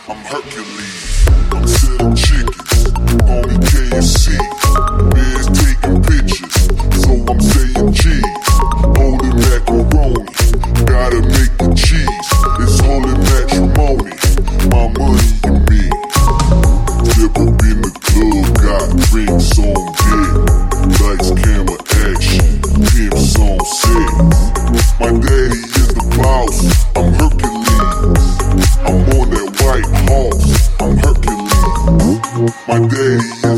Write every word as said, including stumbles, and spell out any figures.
I'm Hercules. I'm selling chickens on the K F C. Bears taking pictures, so I'm saying cheese. Holy macaroni, gotta make the cheese. It's holy matrimony, my money and me. Step up in the club, got rings on deck. Lights, camera, action, pimps on set. My daddy is the boss, I'm Hercules. I'm on that white horse, I'm Hercules. My daddy